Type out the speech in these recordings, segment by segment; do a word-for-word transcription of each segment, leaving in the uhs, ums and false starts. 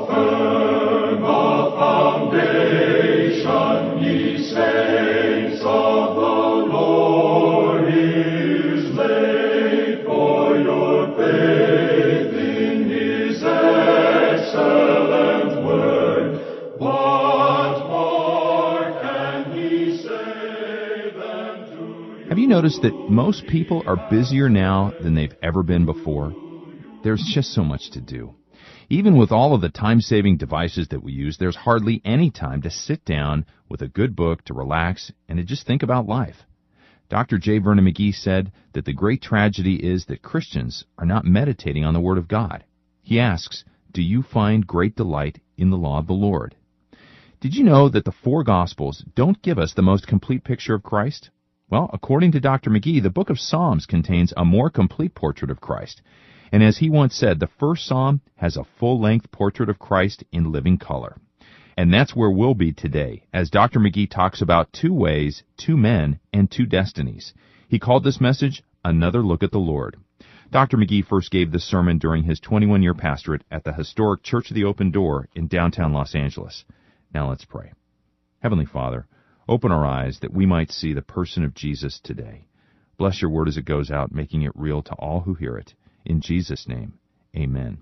firm a foundation, ye saints of the Lord is laid, for your faith in his excellent word. What more can he say than to you? Have you noticed that most people are busier now than they've ever been before? There's just so much to do. Even with all of the time-saving devices that we use, there's hardly any time to sit down with a good book to relax and to just think about life. Doctor J. Vernon McGee said that the great tragedy is that Christians are not meditating on the Word of God. He asks, do you find great delight in the law of the Lord? Did you know that the four Gospels don't give us the most complete picture of Christ? Well, according to Doctor McGee, the book of Psalms contains a more complete portrait of Christ. And as he once said, the first Psalm has a full-length portrait of Christ in living color. And that's where we'll be today, as Doctor McGee talks about two ways, two men, and two destinies. He called this message, Another Look at the Lord. Doctor McGee first gave this sermon during his twenty-one-year pastorate at the historic Church of the Open Door in downtown Los Angeles. Now let's pray. Heavenly Father, open our eyes that we might see the person of Jesus today. Bless your word as it goes out, making it real to all who hear it. In Jesus' name, amen.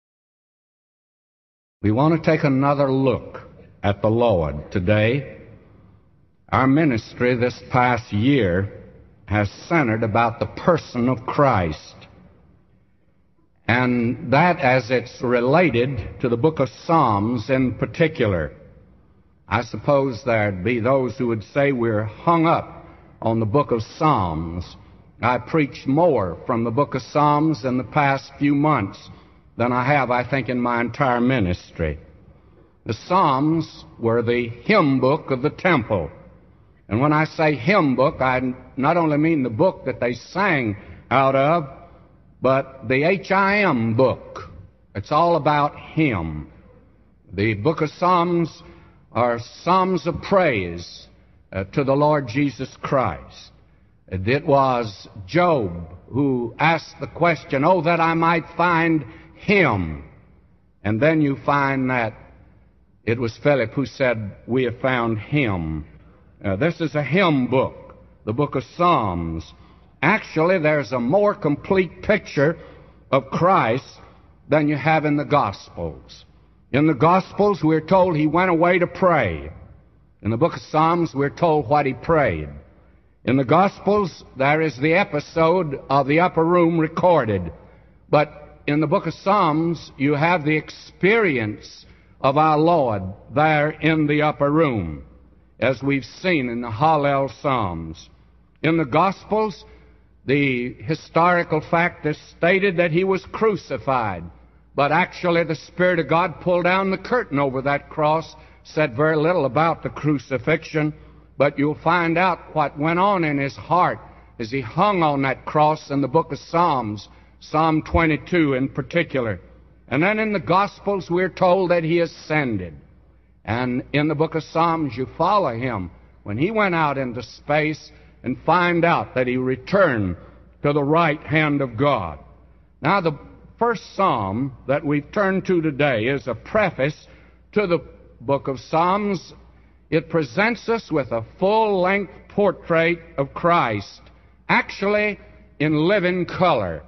We want to take another look at the Lord today. Our ministry this past year has centered about the person of Christ, and that as it's related to the book of Psalms in particular. I suppose there'd be those who would say we're hung up on the book of Psalms. I preached more from the book of Psalms in the past few months than I have, I think, in my entire ministry. The Psalms were the hymn book of the temple. And when I say hymn book, I not only mean the book that they sang out of, but the H I M book. It's all about hymn. The book of Psalms are psalms of praise uh, to the Lord Jesus Christ. It was Job who asked the question, oh, that I might find him. And then you find that it was Philip who said, we have found him. Uh, this is a hymn book, the book of Psalms. Actually, there's a more complete picture of Christ than you have in the Gospels. In the Gospels, we're told he went away to pray. In the book of Psalms, we're told what he prayed. In the Gospels, there is the episode of the upper room recorded. But in the book of Psalms, you have the experience of our Lord there in the upper room, as we've seen in the Hallel Psalms. In the Gospels, the historical fact is stated that he was crucified. But actually, the Spirit of God pulled down the curtain over that cross, said very little about the crucifixion. But you'll find out what went on in his heart as he hung on that cross in the book of Psalms, Psalm twenty-two in particular. And then in the Gospels, we're told that he ascended. And in the book of Psalms, you follow him when he went out into space and find out that he returned to the right hand of God. Now, the first psalm that we've turned to today is a preface to the book of Psalms. It presents us with a full-length portrait of Christ, actually in living color.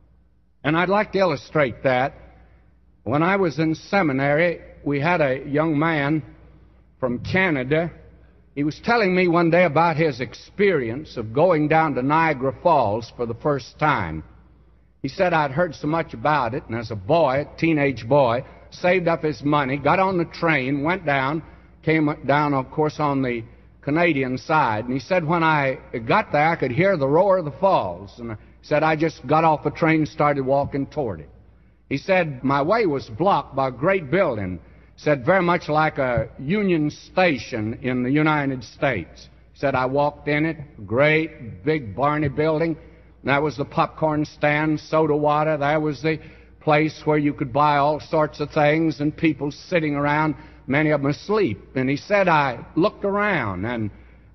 And I'd like to illustrate that. When I was in seminary, we had a young man from Canada. He was telling me one day about his experience of going down to Niagara Falls for the first time. He said, I'd heard so much about it, and as a boy, a teenage boy, saved up his money, got on the train, went down, came down, of course, on the Canadian side. And he said, when I got there, I could hear the roar of the falls. And he said, I just got off the train and started walking toward it. He said, my way was blocked by a great building. He said, very much like a Union Station in the United States. He said, I walked in it, great, big, barny building. And that was the popcorn stand, soda water. There was the place where you could buy all sorts of things and people sitting around, many of them asleep. And he said, I looked around and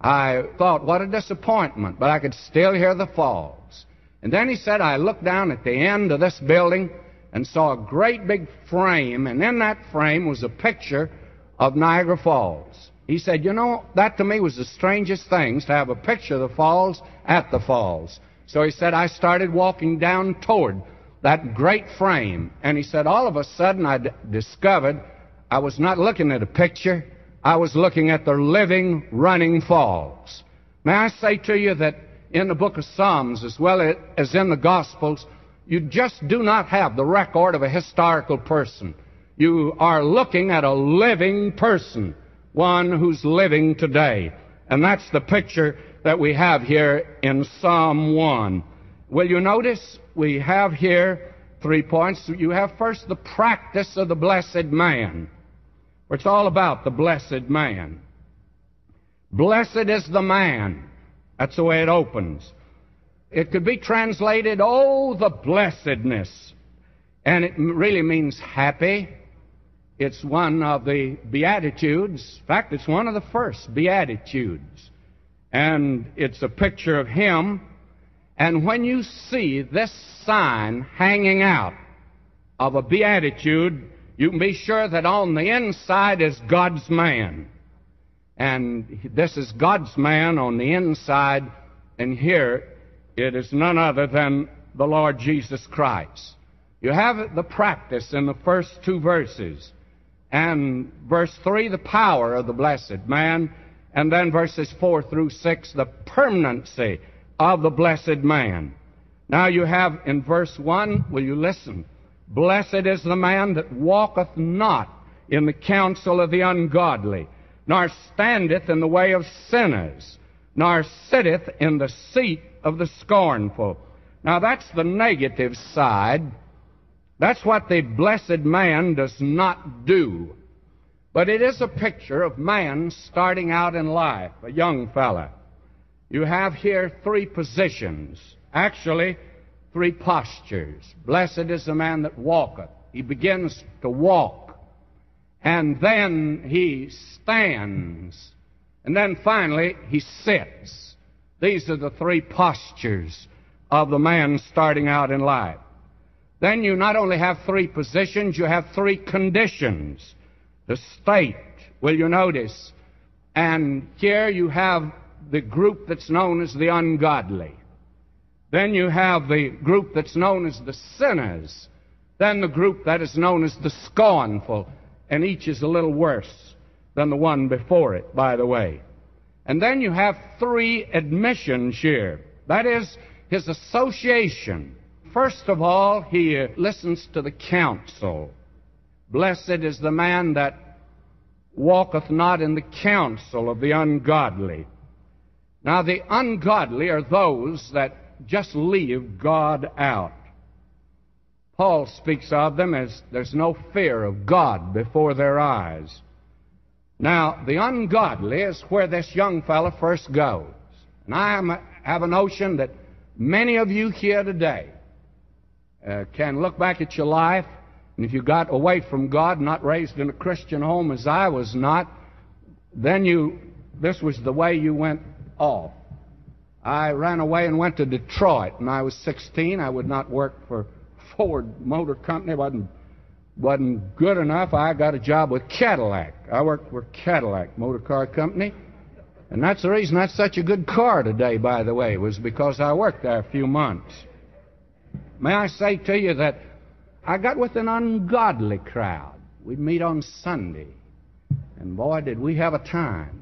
I thought, what a disappointment, but I could still hear the falls. And then he said, I looked down at the end of this building and saw a great big frame, and in that frame was a picture of Niagara Falls. He said, you know, that to me was the strangest things, to have a picture of the falls at the falls. So he said, I started walking down toward that great frame. And he said, all of a sudden I d- discovered I was not looking at a picture. I was looking at the living, running falls. May I say to you that in the book of Psalms, as well as in the Gospels, you just do not have the record of a historical person. You are looking at a living person, one who's living today. And that's the picture that we have here in Psalm one. Will you notice we have here three points? You have first the practice of the blessed man. It's all about the blessed man. Blessed is the man. That's the way it opens. It could be translated, oh, the blessedness. And it really means happy. It's one of the Beatitudes. In fact, it's one of the first Beatitudes. And it's a picture of Him. And when you see this sign hanging out of a Beatitude, you can be sure that on the inside is God's man. And this is God's man on the inside. And here it is none other than the Lord Jesus Christ. You have the practice in the first two verses. And verse three, the power of the blessed man. And then verses four through six, the permanency of the blessed man. Now you have in verse one, will you listen? Blessed is the man that walketh not in the counsel of the ungodly, nor standeth in the way of sinners, nor sitteth in the seat of the scornful. Now that's the negative side. That's what the blessed man does not do. But it is a picture of man starting out in life, a young fella. You have here three positions, actually three postures. Blessed is the man that walketh. He begins to walk, and then he stands, and then finally he sits. These are the three postures of the man starting out in life. Then you not only have three positions, you have three conditions. The state, will you notice? And here you have the group that's known as the ungodly. Then you have the group that's known as the sinners. Then the group that is known as the scornful. And each is a little worse than the one before it, by the way. And then you have three admissions here. That is his association. First of all, he uh, listens to the counsel. Blessed is the man that walketh not in the counsel of the ungodly. Now, the ungodly are those that just leave God out. Paul speaks of them as there's no fear of God before their eyes. Now, the ungodly is where this young fellow first goes. And I am, have a notion that many of you here today uh, can look back at your life, and if you got away from God, not raised in a Christian home as I was not, then you, this was the way you went off. I ran away and went to Detroit. When I was sixteen, I would not work for Ford Motor Company. It wasn't, wasn't good enough. I got a job with Cadillac. I worked for Cadillac Motor Car Company. And that's the reason that's such a good car today, by the way, was because I worked there a few months. May I say to you that I got with an ungodly crowd. We'd meet on Sunday. And boy, did we have a time.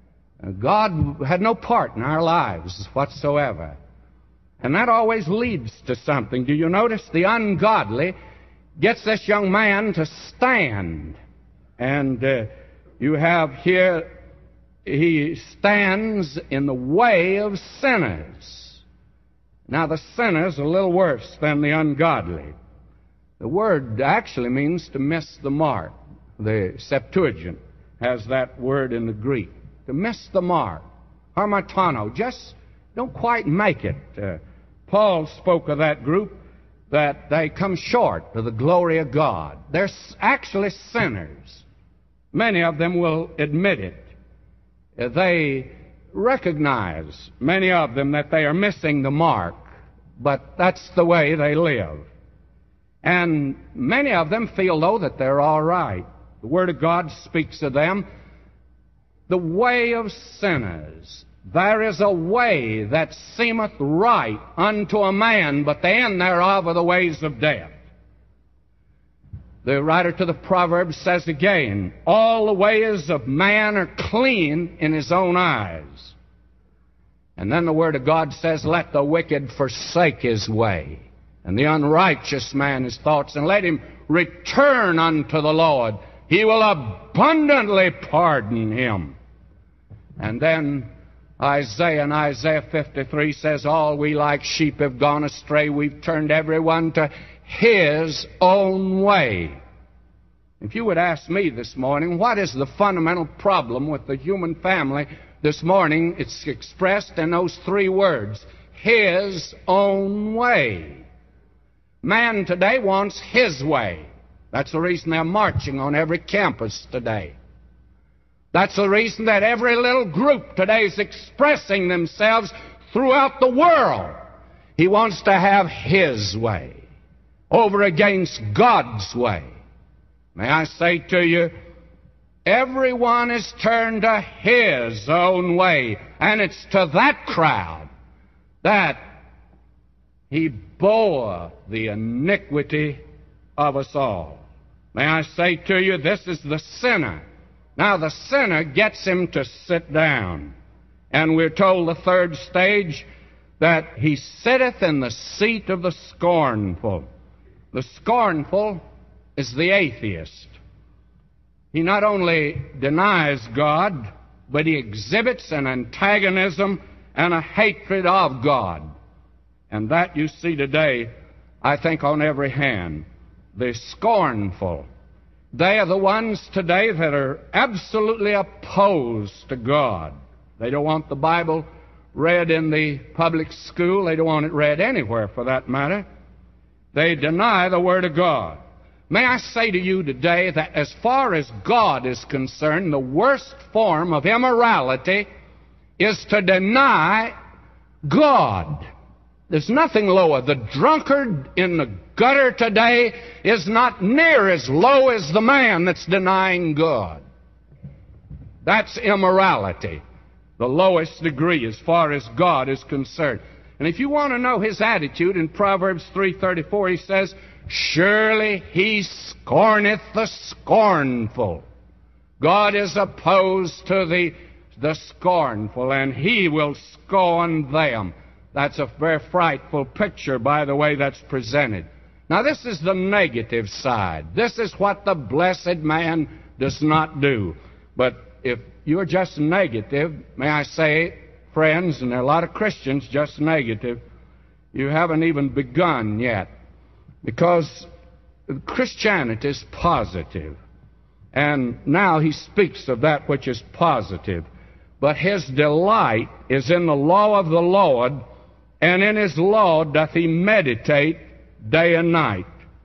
God had no part in our lives whatsoever. And that always leads to something. Do you notice the ungodly gets this young man to stand? And uh, you have here, he stands in the way of sinners. Now, the sinner's a little worse than the ungodly. The word actually means to miss the mark. The Septuagint has that word in the Greek. To miss the mark. Harmatano, just don't quite make it. Uh, Paul spoke of that group, that they come short of the glory of God. They're actually sinners. Many of them will admit it. Uh, they recognize, many of them, that they are missing the mark, but that's the way they live. And many of them feel, though, that they're all right. The Word of God speaks of them. The way of sinners. There is a way that seemeth right unto a man, but the end thereof are the ways of death. The writer to the Proverbs says again, all the ways of man are clean in his own eyes. And then the Word of God says, let the wicked forsake his way, and the unrighteous man his thoughts, and let him return unto the Lord. He will abundantly pardon him. And then Isaiah in Isaiah fifty-three says, all we like sheep have gone astray. We've turned everyone to his own way. If you would ask me this morning, what is the fundamental problem with the human family this morning? It's expressed in those three words, his own way. Man today wants his way. That's the reason they're marching on every campus today. That's the reason that every little group today is expressing themselves throughout the world. He wants to have his way over against God's way. May I say to you, everyone is turned to his own way, and it's to that crowd that he bore the iniquity of us all. May I say to you, this is the sinner. Now, the sinner gets him to sit down. And we're told the third stage that he sitteth in the seat of the scornful. The scornful is the atheist. He not only denies God, but he exhibits an antagonism and a hatred of God. And that you see today, I think, on every hand. The scornful. They are the ones today that are absolutely opposed to God. They don't want the Bible read in the public school. They don't want it read anywhere, for that matter. They deny the Word of God. May I say to you today that as far as God is concerned, the worst form of immorality is to deny God. There's nothing lower. The drunkard in the gutter today is not near as low as the man that's denying God. That's immorality, the lowest degree as far as God is concerned. And if you want to know his attitude, in Proverbs three thirty-four, he says, surely he scorneth the scornful. God is opposed to the, the scornful, and he will scorn them. That's a very frightful picture, by the way, that's presented. Now, this is the negative side. This is what the blessed man does not do. But if you're just negative, may I say, friends, and there are a lot of Christians just negative, you haven't even begun yet. Because Christianity is positive. And now he speaks of that which is positive. But his delight is in the law of the Lord, and in his law doth he meditate day and night.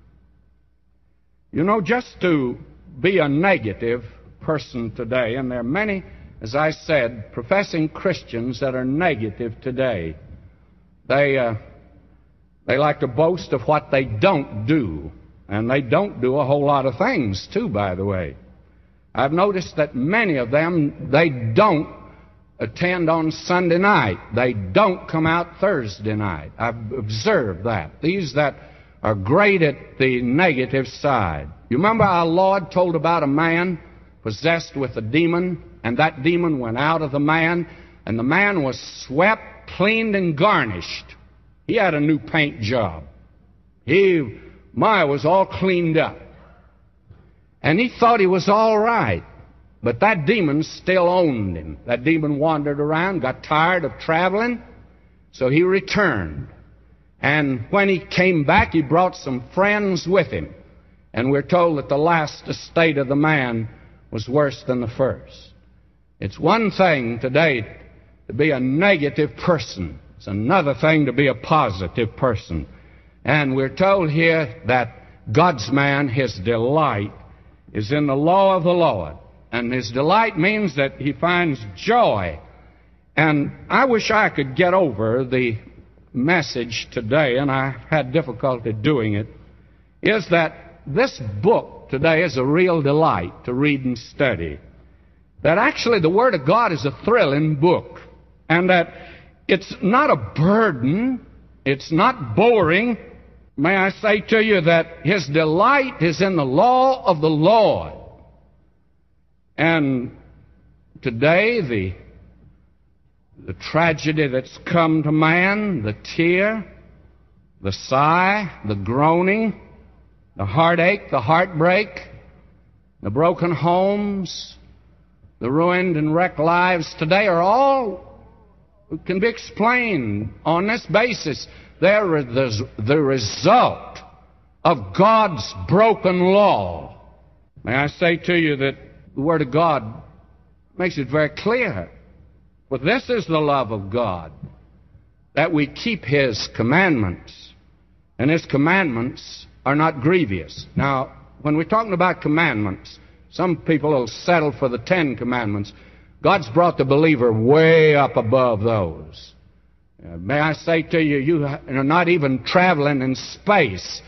You know, just to be a negative person today, and there are many, as I said, professing Christians that are negative today. They, uh, they like to boast of what they don't do, and they don't do a whole lot of things, too, by the way. I've noticed that many of them, they don't attend on Sunday night. They don't come out Thursday night. I've observed that. These that are great at the negative side. You remember our Lord told about a man possessed with a demon, and that demon went out of the man, and the man was swept, cleaned, and garnished. He had a new paint job. He, my, was all cleaned up. And he thought he was all right. But that demon still owned him. That demon wandered around, got tired of traveling, so he returned. And when he came back, he brought some friends with him. And we're told that the last estate of the man was worse than the first. It's one thing today to be a negative person. It's another thing to be a positive person. And we're told here that God's man, his delight, is in the law of the Lord. And his delight means that he finds joy. And I wish I could get over the message today, and I had difficulty doing it, is that this book today is a real delight to read and study. That actually the Word of God is a thrilling book, and that it's not a burden, it's not boring. May I say to you that His delight is in the law of the Lord. And today, the, the tragedy that's come to man, the tear, the sigh, the groaning, the heartache, the heartbreak, the broken homes, the ruined and wrecked lives today are all can be explained on this basis. They're the, the result of God's broken law. May I say to you that the Word of God makes it very clear. For this is the love of God, that we keep His commandments. And His commandments are not grievous. Now, when we're talking about commandments, some people will settle for the Ten Commandments. God's brought the believer way up above those. Uh, may I say to you, you are not even traveling in space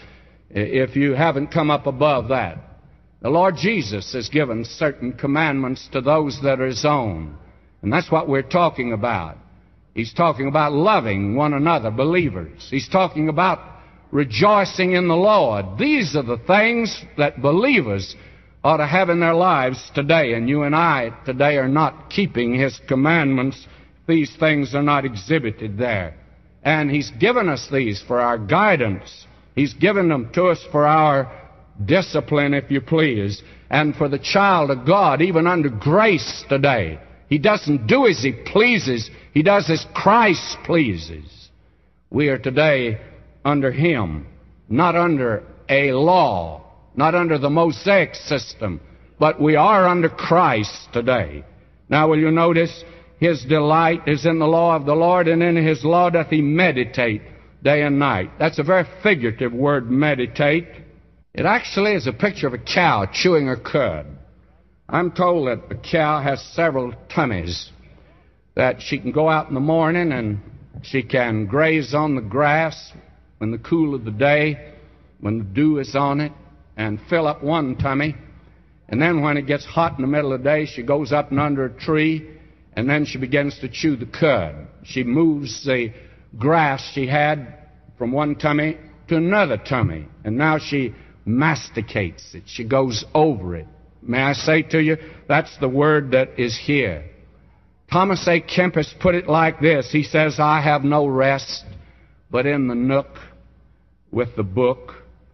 if you haven't come up above that. The Lord Jesus has given certain commandments to those that are His own. And that's what we're talking about. He's talking about loving one another, believers. He's talking about rejoicing in the Lord. These are the things that believers ought to have in their lives today. And you and I today are not keeping His commandments. These things are not exhibited there. And He's given us these for our guidance. He's given them to us for our discipline, if you please, and for the child of God, even under grace today. He doesn't do as he pleases. He does as Christ pleases. We are today under Him, not under a law, not under the Mosaic system, but we are under Christ today. Now, will you notice, His delight is in the law of the Lord, and in His law doth He meditate day and night. That's a very figurative word, meditate. It actually is a picture of a cow chewing her cud. I'm told that a cow has several tummies, that she can go out in the morning and she can graze on the grass in the cool of the day when the dew is on it and fill up one tummy. And then when it gets hot in the middle of the day, she goes up and under a tree, and then she begins to chew the cud. She moves the grass she had from one tummy to another tummy, and now she masticates it. She goes over it. May I say to you, that's the word that is here. Thomas A. Kempis put it like this. He says, I have no rest but in the nook with the book.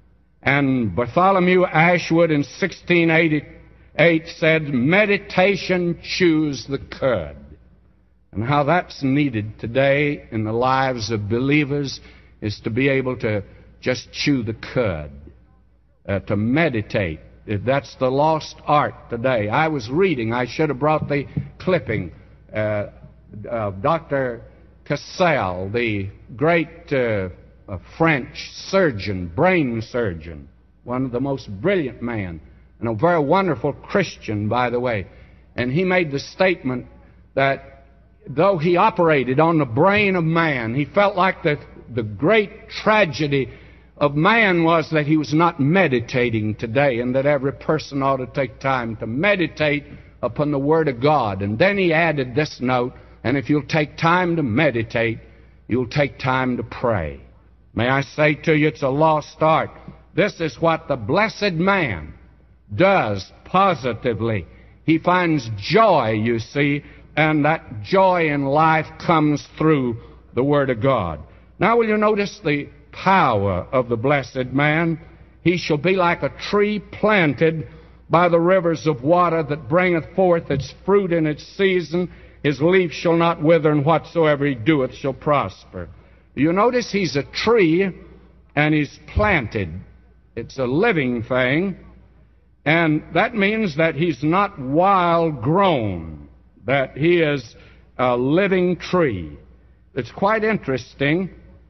And Bartholomew Ashwood in sixteen eighty-eight said, meditation chews the cud. And how that's needed today in the lives of believers is to be able to just chew the cud, uh, to meditate. That's the lost art today. I was reading, I should have brought the clipping, uh, of Doctor Cassel, the great uh, uh, French surgeon, brain surgeon, one of the most brilliant men, and a very wonderful Christian, by the way. And he made the statement that though he operated on the brain of man, he felt like the, the great tragedy of man was that he was not meditating today, and that every person ought to take time to meditate upon the Word of God. And then he added this note, and if you'll take time to meditate, you'll take time to pray. May I say to you, it's a lost art. This is what the blessed man does positively. He finds joy, you see, and that joy in life comes through the Word of God. Now, will you notice the power of the blessed man? He shall be like a tree planted by the rivers of water, that bringeth forth its fruit in its season. His leaf shall not wither, and whatsoever he doeth shall prosper. You notice he's a tree, and he's planted. It's a living thing, and that means that he's not wild grown, that he is a living tree. It's quite interesting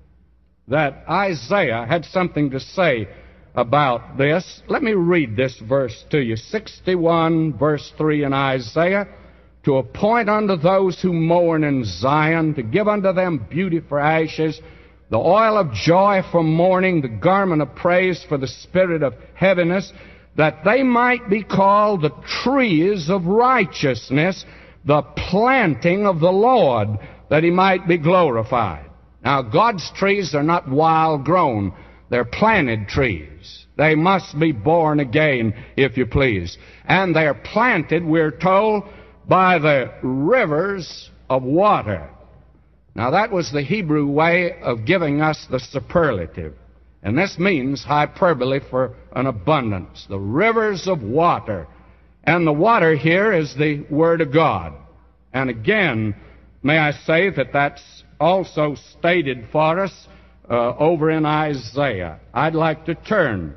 that Isaiah had something to say about this. Let me read this verse to you. sixty-one, verse three in Isaiah. To appoint unto those who mourn in Zion, to give unto them beauty for ashes, the oil of joy for mourning, the garment of praise for the spirit of heaviness, that they might be called the trees of righteousness, the planting of the Lord, that he might be glorified. Now, God's trees are not wild grown. They're planted trees. They must be born again, if you please. And they're planted, we're told, by the rivers of water. Now, that was the Hebrew way of giving us the superlative. And this means hyperbole for an abundance. The rivers of water. And the water here is the Word of God. And again, may I say that that's also stated for us uh, over in Isaiah. I'd like to turn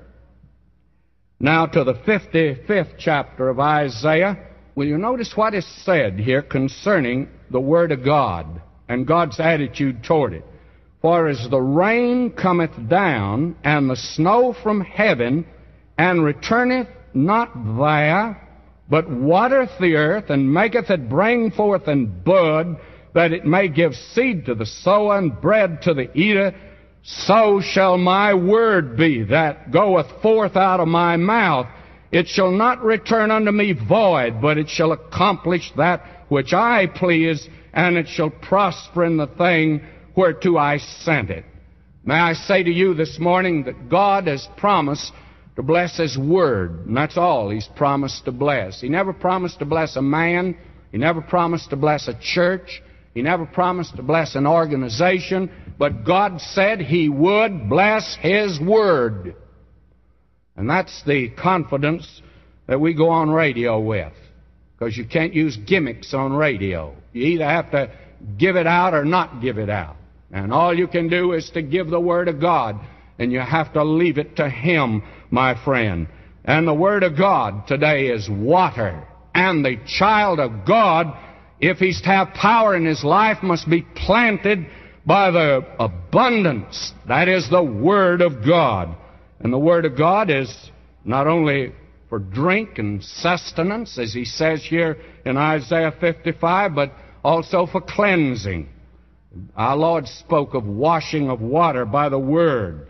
now to the fifty-fifth chapter of Isaiah. Will you notice what is said here concerning the Word of God and God's attitude toward it? For as the rain cometh down, and the snow from heaven, and returneth not there, but watereth the earth, and maketh it bring forth and bud, that it may give seed to the sower and bread to the eater, so shall my word be that goeth forth out of my mouth. It shall not return unto me void, but it shall accomplish that which I please, and it shall prosper in the thing whereto I sent it. May I say to you this morning that God has promised to bless His Word, and that's all He's promised to bless. He never promised to bless a man. He never promised to bless a church. He never promised to bless an organization. But God said He would bless His Word. And that's the confidence that we go on radio with, because you can't use gimmicks on radio. You either have to give it out or not give it out. And all you can do is to give the Word of God, and you have to leave it to Him, my friend. And the Word of God today is water. And the child of God, if he's to have power in his life, must be planted by the abundance. That is the Word of God. And the Word of God is not only for drink and sustenance, as he says here in Isaiah fifty-five, but also for cleansing. Our Lord spoke of washing of water by the Word.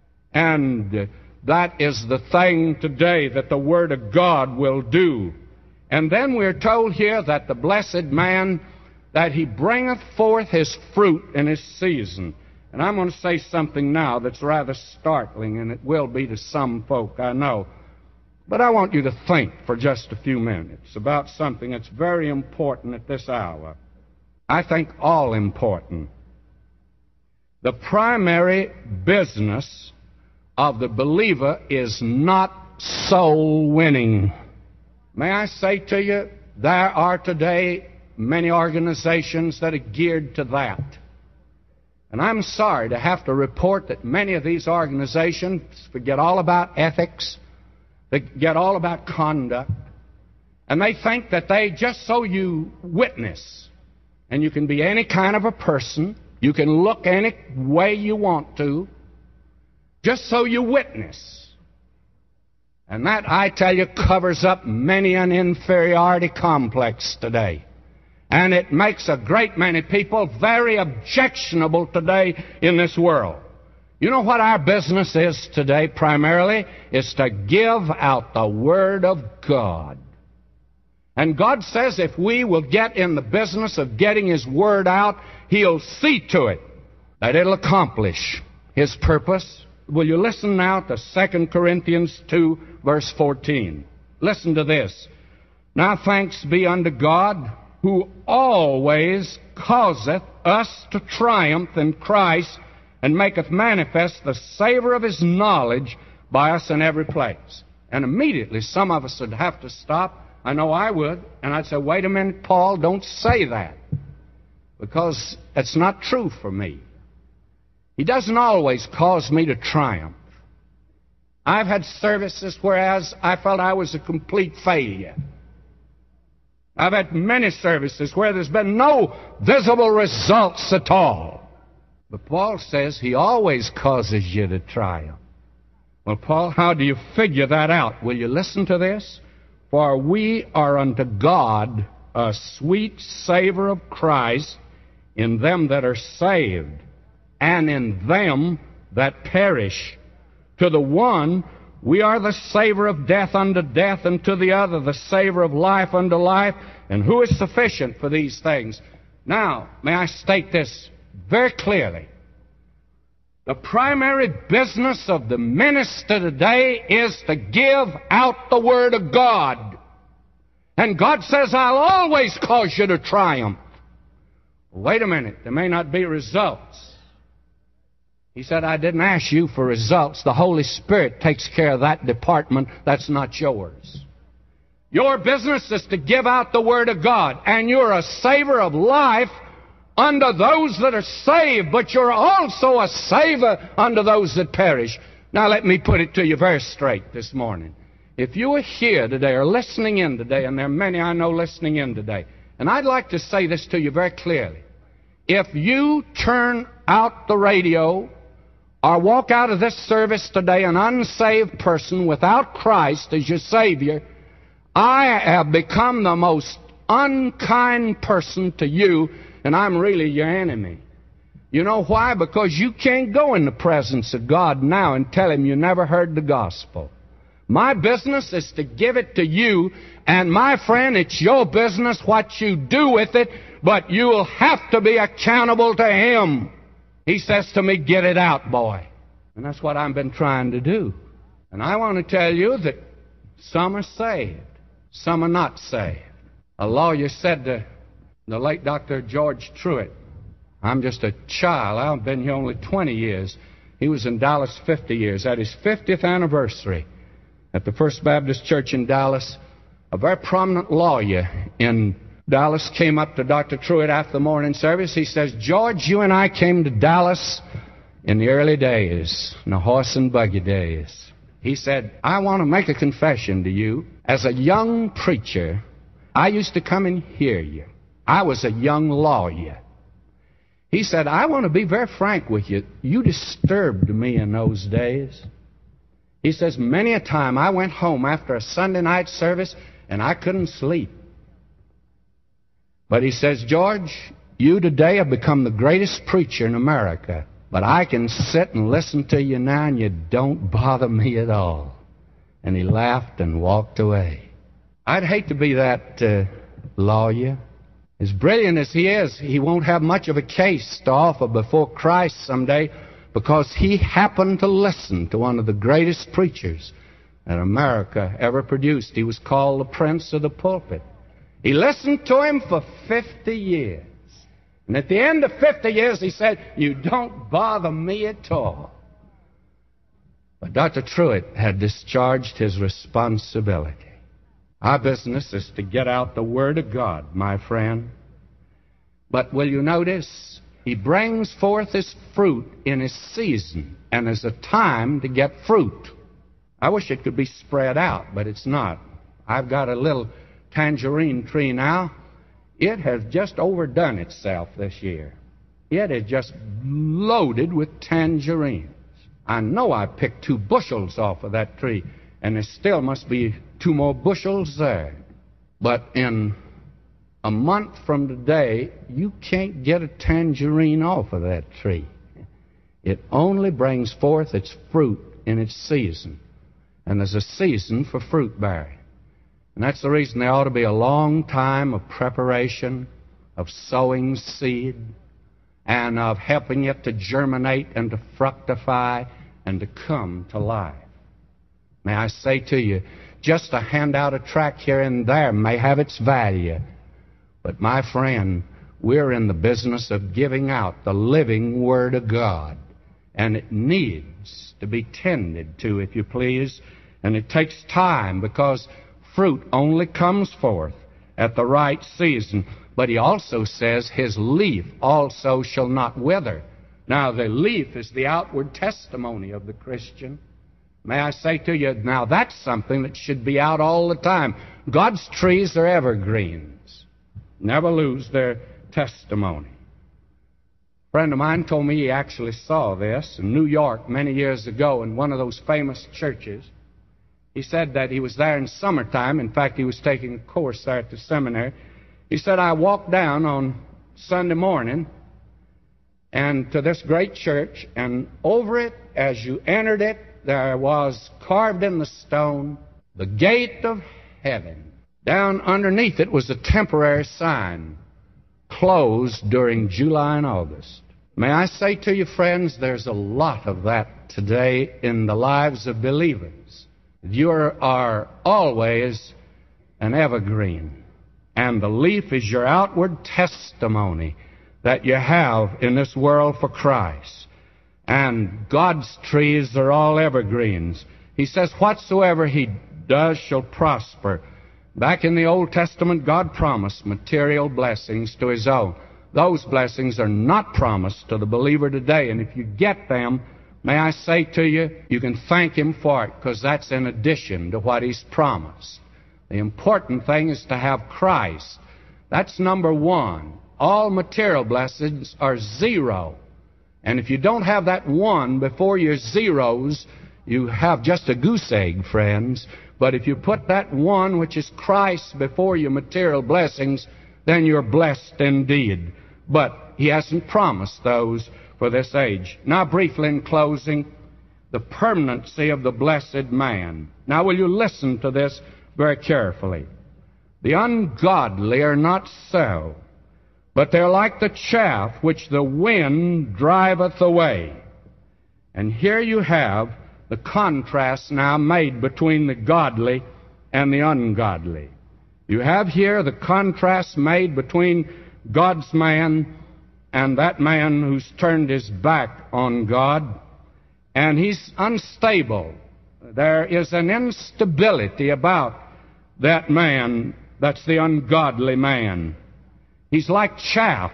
And that is the thing today that the Word of God will do. And then we're told here that the blessed man, that he bringeth forth his fruit in his season. And I'm going to say something now that's rather startling, and it will be to some folk, I know. But I want you to think for just a few minutes about something that's very important at this hour. I think all important. The primary business of the believer is not soul winning. May I say to you, there are today many organizations that are geared to that. And I'm sorry to have to report that many of these organizations forget all about ethics, they forget all about conduct, and they think that they, just so you witness, and you can be any kind of a person, you can look any way you want to, just so you witness. And that, I tell you, covers up many an inferiority complex today. And it makes a great many people very objectionable today in this world. You know what our business is today primarily? Is to give out the Word of God. And God says if we will get in the business of getting His Word out, He'll see to it that it'll accomplish His purpose. Will you listen now to Second Corinthians two, verse fourteen. Listen to this. Now thanks be unto God, who always causeth us to triumph in Christ, and maketh manifest the savor of His knowledge by us in every place. And immediately some of us would have to stop. I know I would. And I'd say, wait a minute, Paul, don't say that. Because it's not true for me. He doesn't always cause me to triumph. I've had services whereas I felt I was a complete failure. I've had many services where there's been no visible results at all. But Paul says He always causes you to triumph. Well, Paul, how do you figure that out? Will you listen to this? For we are unto God a sweet savor of Christ in them that are saved and in them that perish. To the one we are the savor of death unto death, and to the other the savor of life unto life. And who is sufficient for these things? Now, may I state this very clearly. The primary business of the minister today is to give out the Word of God. And God says, I'll always cause you to triumph. Wait a minute, there may not be results. He said, I didn't ask you for results. The Holy Spirit takes care of that department. That's not yours. Your business is to give out the Word of God. And you're a saver of life unto those that are saved, but you're also a saver unto those that perish. Now let me put it to you very straight this morning. If you are here today or listening in today, and there are many I know listening in today, and I'd like to say this to you very clearly. If you turn out the radio or walk out of this service today an unsaved person without Christ as your Savior, I have become the most unkind person to you, and I'm really your enemy. You know why? Because you can't go in the presence of God now and tell Him you never heard the gospel. My business is to give it to you, and my friend, it's your business what you do with it, but you'll have to be accountable to Him. He says to me, get it out, boy. And that's what I've been trying to do. And I want to tell you that some are saved, some are not saved. A lawyer said to the late Doctor George Truett, I'm just a child. I've been here only twenty years. He was in Dallas fifty years. At his fiftieth anniversary at the First Baptist Church in Dallas, a very prominent lawyer in Dallas came up to Doctor Truett after the morning service. He says, George, you and I came to Dallas in the early days, in the horse and buggy days. He said, I want to make a confession to you. As a young preacher, I used to come and hear you. I was a young lawyer. He said, I want to be very frank with you. You disturbed me in those days. He says, many a time I went home after a Sunday night service and I couldn't sleep. But he says, George, you today have become the greatest preacher in America. But I can sit and listen to you now and you don't bother me at all. And he laughed and walked away. I'd hate to be that uh, lawyer. As brilliant as he is, he won't have much of a case to offer before Christ someday because he happened to listen to one of the greatest preachers that America ever produced. He was called the Prince of the Pulpit. He listened to him for fifty years. And at the end of fifty years, he said, you don't bother me at all. But Doctor Truett had discharged his responsibility. Our business is to get out the Word of God, my friend. But will you notice, He brings forth His fruit in His season, and there's a time to get fruit. I wish it could be spread out, but it's not. I've got a little tangerine tree now. It has just overdone itself this year. It is just loaded with tangerines. I know I picked two bushels off of that tree, and there still must be two more bushels there. But in a month from today, you can't get a tangerine off of that tree. It only brings forth its fruit in its season. And there's a season for fruit bearing. And that's the reason there ought to be a long time of preparation, of sowing seed, and of helping it to germinate and to fructify and to come to life. May I say to you, just to hand out a tract here and there may have its value. But my friend, we're in the business of giving out the living Word of God. And it needs to be tended to, if you please. And it takes time because fruit only comes forth at the right season. But he also says his leaf also shall not wither. Now, the leaf is the outward testimony of the Christian. May I say to you, now that's something that should be out all the time. God's trees are evergreens. Never lose their testimony. A friend of mine told me he actually saw this in New York many years ago in one of those famous churches. He said that he was there in summertime. In fact, he was taking a course there at the seminary. He said, I walked down on Sunday morning, and to this great church, and over it, as you entered it, there was carved in the stone the gate of heaven. Down underneath it was a temporary sign, closed during July and August. May I say to you, friends, there's a lot of that today in the lives of believers. You are, are always an evergreen, and the leaf is your outward testimony that you have in this world for Christ. And God's trees are all evergreens. He says, whatsoever He does shall prosper. Back in the Old Testament, God promised material blessings to His own. Those blessings are not promised to the believer today, and if you get them, may I say to you, you can thank Him for it, because that's in addition to what He's promised. The important thing is to have Christ. That's number one. All material blessings are zero. And if you don't have that one before your zeros, you have just a goose egg, friends. But if you put that one, which is Christ, before your material blessings, then you're blessed indeed. But He hasn't promised those for this age. Now, briefly in closing, the permanency of the blessed man. Now, will you listen to this very carefully? The ungodly are not so, but they're like the chaff which the wind driveth away. And here you have the contrast now made between the godly and the ungodly. You have here the contrast made between God's man and that man who's turned his back on God, and he's unstable. There is an instability about that man that's the ungodly man. He's like chaff.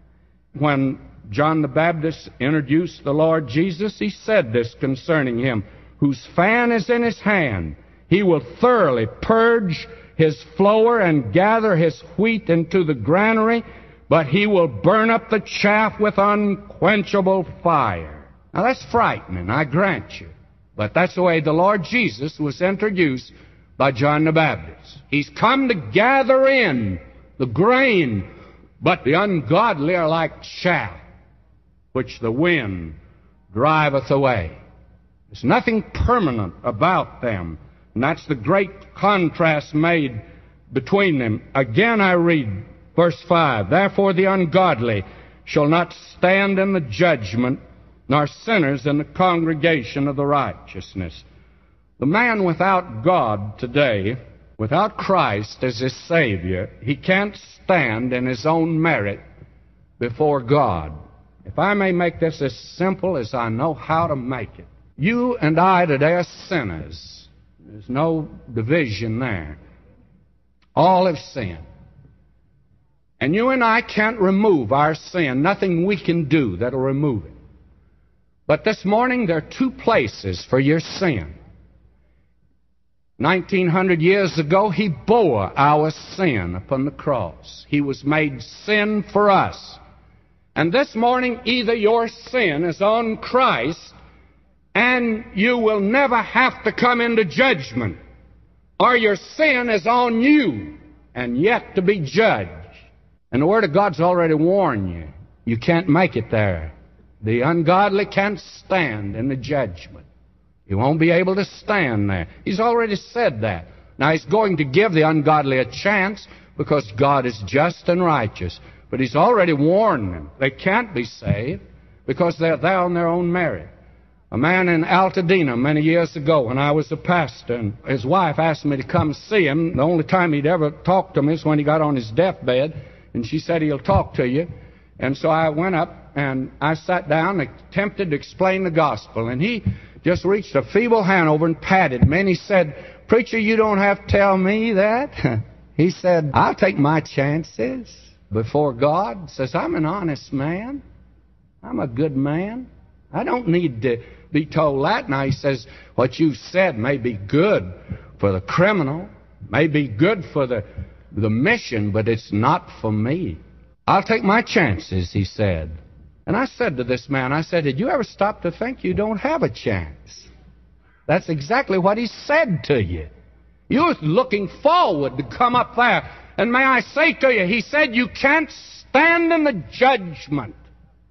When John the Baptist introduced the Lord Jesus, he said this concerning him, whose fan is in his hand. He will thoroughly purge his floor and gather his wheat into the granary, but he will burn up the chaff with unquenchable fire. Now that's frightening, I grant you. But that's the way the Lord Jesus was introduced by John the Baptist. He's come to gather in the grain, but the ungodly are like chaff, which the wind driveth away. There's nothing permanent about them. And that's the great contrast made between them. Again I read verse five, therefore the ungodly shall not stand in the judgment, nor sinners in the congregation of the righteousness. The man without God today, without Christ as his Savior, he can't stand in his own merit before God. If I may make this as simple as I know how to make it. You and I today are sinners. There's no division there. All have sinned. And you and I can't remove our sin. Nothing we can do that'll remove it. But this morning there are two places for your sin. Nineteen hundred years ago, He bore our sin upon the cross. He was made sin for us. And this morning, either your sin is on Christ, and you will never have to come into judgment, or your sin is on you, and yet to be judged. And the Word of God's already warned you. You can't make it there. The ungodly can't stand in the judgment. He won't be able to stand there. He's already said that. Now, He's going to give the ungodly a chance because God is just and righteous. But He's already warned them. They can't be saved because they're there on their own merit. A man in Altadena many years ago when I was a pastor, and his wife asked me to come see him. The only time he'd ever talk to me is when he got on his deathbed, and she said, he'll talk to you. And so I went up and I sat down and attempted to explain the gospel, and he just reached a feeble hand over and patted me, and he said, preacher, you don't have to tell me that. He said, I'll take my chances before God. He says, I'm an honest man. I'm a good man. I don't need to be told that. Now he says, what you said may be good for the criminal, may be good for the, the mission, but it's not for me. I'll take my chances, he said. And I said to this man, I said, did you ever stop to think you don't have a chance? That's exactly what he said to you. You was looking forward to come up there. And may I say to you, he said you can't stand in the judgment.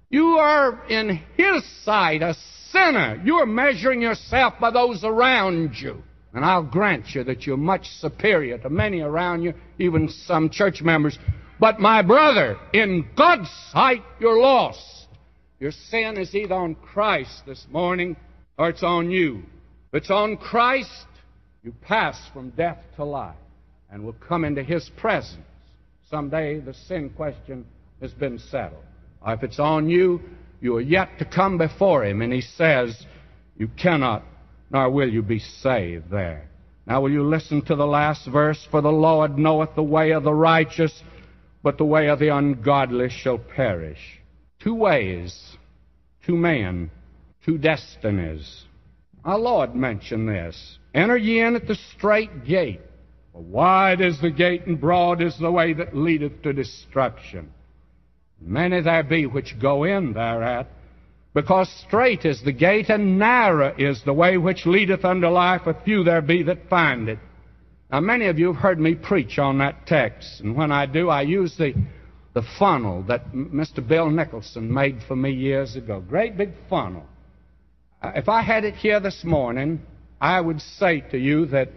You are in His sight a sinner. You are measuring yourself by those around you. And I'll grant you that you're much superior to many around you, even some church members. But my brother, in God's sight, you're lost. Your sin is either on Christ this morning or it's on you. If it's on Christ, you pass from death to life and will come into His presence. Someday the sin question has been settled. Or if it's on you, you are yet to come before Him, and He says, you cannot, nor will you be saved there. Now will you listen to the last verse? For the Lord knoweth the way of the righteous, but the way of the ungodly shall perish. Two ways, two men, two destinies. Our Lord mentioned this. Enter ye in at the strait gate. For wide is the gate, and broad is the way that leadeth to destruction. Many there be which go in thereat, because strait is the gate, and narrow is the way which leadeth unto life. A few there be that find it. Now, many of you have heard me preach on that text, and when I do, I use the, the funnel that Mister Bill Nicholson made for me years ago. Great big funnel. Uh, if I had it here this morning, I would say to you that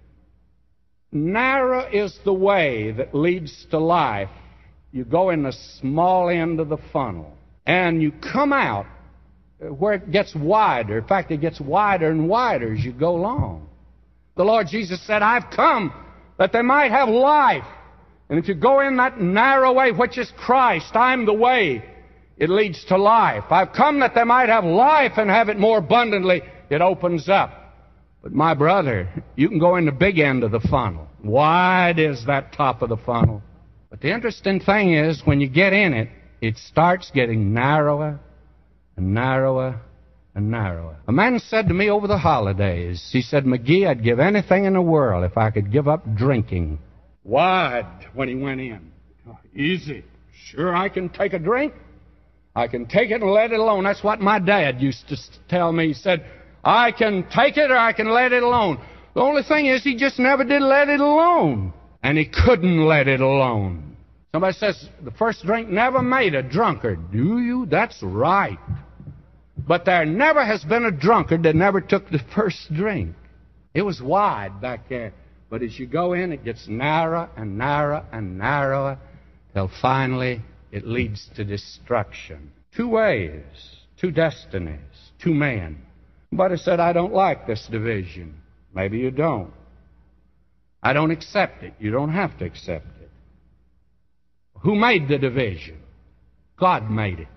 narrow is the way that leads to life. You go in the small end of the funnel, and you come out where it gets wider. In fact, it gets wider and wider as you go along. The Lord Jesus said, I've come that they might have life. And if you go in that narrow way, which is Christ, I'm the way, it leads to life. I've come that they might have life and have it more abundantly. It opens up. But my brother, you can go in the big end of the funnel. Wide is that top of the funnel. But the interesting thing is, when you get in it, it starts getting narrower and narrower and narrower. A man said to me over the holidays, he said, McGee, I'd give anything in the world if I could give up drinking. Wide when he went in. Oh, easy. Sure, I can take a drink. I can take it and let it alone. That's what my dad used to tell me. He said, I can take it or I can let it alone. The only thing is, he just never did let it alone. And he couldn't let it alone. Somebody says, the first drink never made a drunkard. Do you? That's right. But there never has been a drunkard that never took the first drink. It was wide back there. But as you go in, it gets narrower and narrower and narrower till finally it leads to destruction. Two ways, two destinies, two men. Somebody said, I don't like this division. Maybe you don't. I don't accept it. You don't have to accept it. Who made the division? God made it.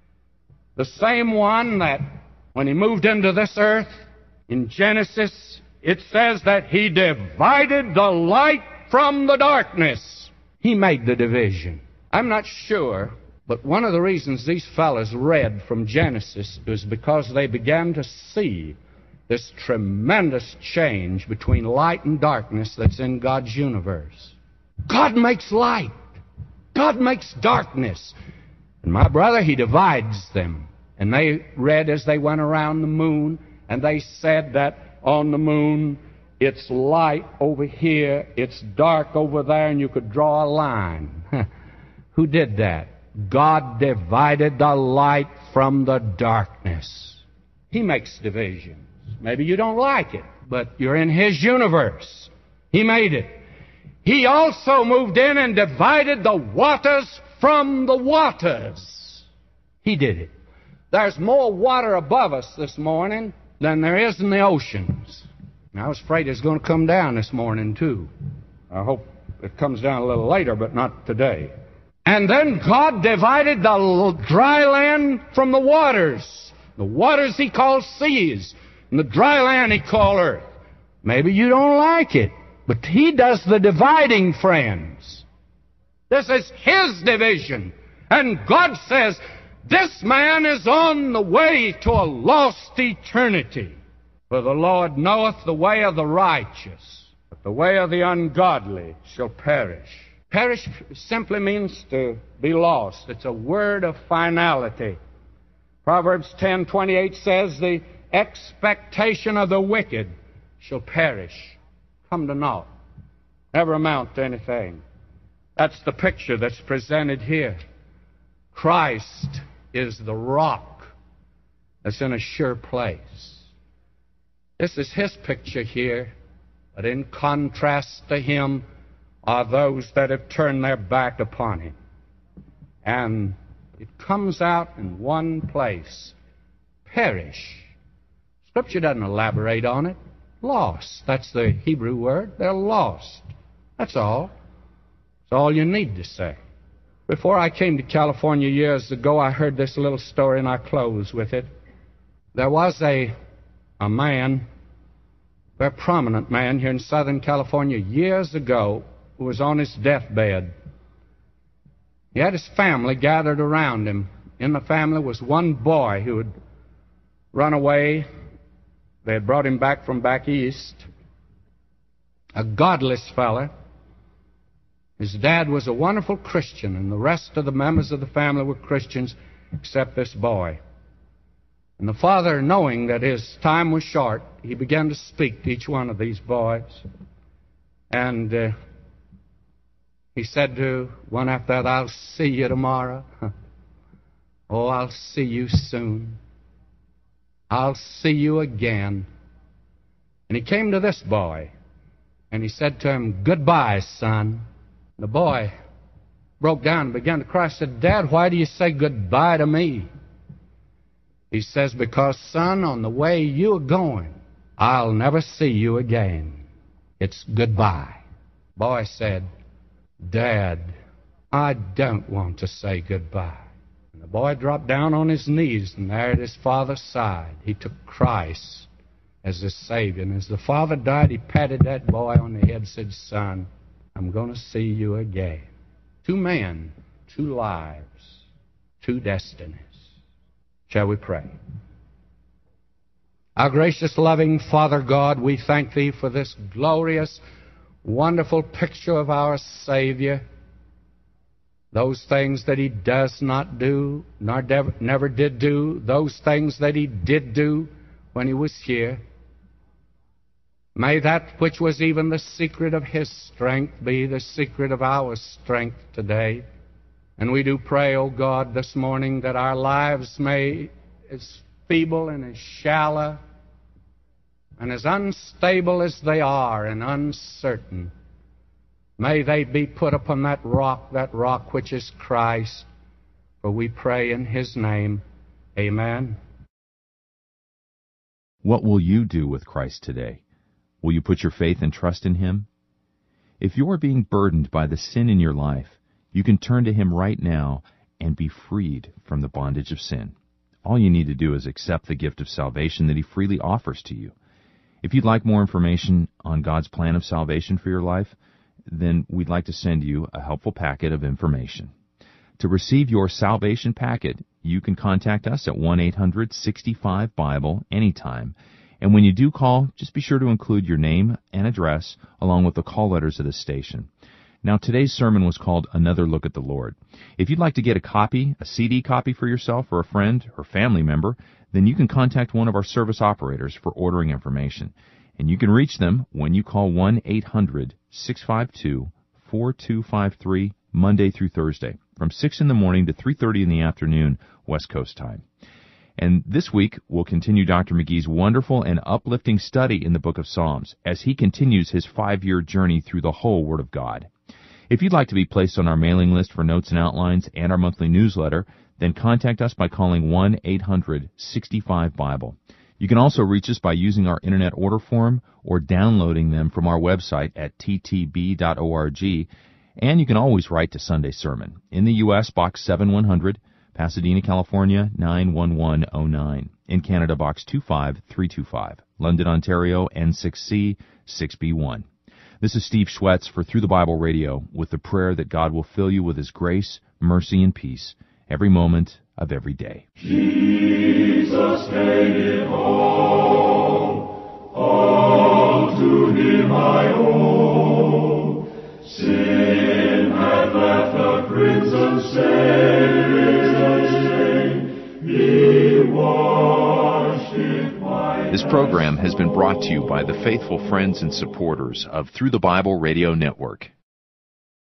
The same one that when He moved into this earth, in Genesis, it says that He divided the light from the darkness. He made the division. I'm not sure, but one of the reasons these fellows read from Genesis was because they began to see this tremendous change between light and darkness that's in God's universe. God makes light. God makes darkness. And my brother, He divides them. And they read as they went around the moon, and they said that on the moon, it's light over here, it's dark over there, and you could draw a line. Who did that? God divided the light from the darkness. He makes divisions. Maybe you don't like it, but you're in His universe. He made it. He also moved in and divided the waters from the waters. He did it. There's more water above us this morning than there is in the oceans. And I was afraid it was going to come down this morning, too. I hope it comes down a little later, but not today. And then God divided the dry land from the waters. The waters He called seas, and the dry land He called earth. Maybe you don't like it, but He does the dividing, friends. This is His division. And God says, this man is on the way to a lost eternity. For the Lord knoweth the way of the righteous, but the way of the ungodly shall perish. Perish simply means to be lost. It's a word of finality. Proverbs ten twenty-eight says, the expectation of the wicked shall perish, come to naught, never amount to anything. That's the picture that's presented here. Christ is the rock that's in a sure place. This is his picture here, but in contrast to him are those that have turned their back upon him. And it comes out in one place, perish. Scripture doesn't elaborate on it. Lost. That's the Hebrew word. They're lost. That's all. That's all you need to say. Before I came to California years ago, I heard this little story, and I close with it. There was a, a man, a very prominent man here in Southern California years ago, who was on his deathbed. He had his family gathered around him. In the family was one boy who had run away. They had brought him back from back east. A godless fella. His dad was a wonderful Christian, and the rest of the members of the family were Christians except this boy. And the father, knowing that his time was short, he began to speak to each one of these boys. And uh, he said to one after the other, I'll see you tomorrow. Oh, I'll see you soon. I'll see you again. And he came to this boy, and he said to him, goodbye, son. The boy broke down and began to cry. He said, Dad, why do you say goodbye to me? He says, because, son, on the way you're going, I'll never see you again. It's goodbye. Boy said, Dad, I don't want to say goodbye. And the boy dropped down on his knees, and there at his father's side, he took Christ as his Savior. And as the father died, he patted that boy on the head and said, son, I'm going to see you again. Two men, two lives, two destinies. Shall we pray? Our gracious, loving Father God, we thank Thee for this glorious, wonderful picture of our Savior. Those things that He does not do, nor never, never did do, those things that He did do when He was here. May that which was even the secret of His strength be the secret of our strength today. And we do pray, O God, this morning that our lives may, as feeble and as shallow and as unstable as they are and uncertain, may they be put upon that rock, that rock which is Christ. For we pray in His name. Amen. What will you do with Christ today? Will you put your faith and trust in Him? If you are being burdened by the sin in your life, you can turn to Him right now and be freed from the bondage of sin. All you need to do is accept the gift of salvation that He freely offers to you. If you'd like more information on God's plan of salvation for your life, then we'd like to send you a helpful packet of information. To receive your salvation packet, you can contact us at one eight hundred sixty-five Bible anytime. And when you do call, just be sure to include your name and address along with the call letters of the station. Now, today's sermon was called Another Look at the Lord. If you'd like to get a copy, a C D copy for yourself or a friend or family member, then you can contact one of our service operators for ordering information. And you can reach them when you call one eight hundred six five two four two five three Monday through Thursday from six in the morning to three thirty in the afternoon, West Coast time. And this week, we'll continue Doctor McGee's wonderful and uplifting study in the book of Psalms as he continues his five-year journey through the whole Word of God. If you'd like to be placed on our mailing list for notes and outlines and our monthly newsletter, then contact us by calling one eight hundred sixty-five Bible. You can also reach us by using our Internet order form or downloading them from our website at t t b dot org. And you can always write to Sunday Sermon. In the U S, Box seven one hundred, Pasadena, California, nine one one oh nine. In Canada, Box two five three two five. London, Ontario, N six C six B one. This is Steve Schwetz for Through the Bible Radio, with the prayer that God will fill you with His grace, mercy, and peace every moment of every day. Jesus made it all, all to Him I owe. Sin had left a crimson stain, He washed it white. This program has been brought to you by the faithful friends and supporters of Through the Bible Radio Network.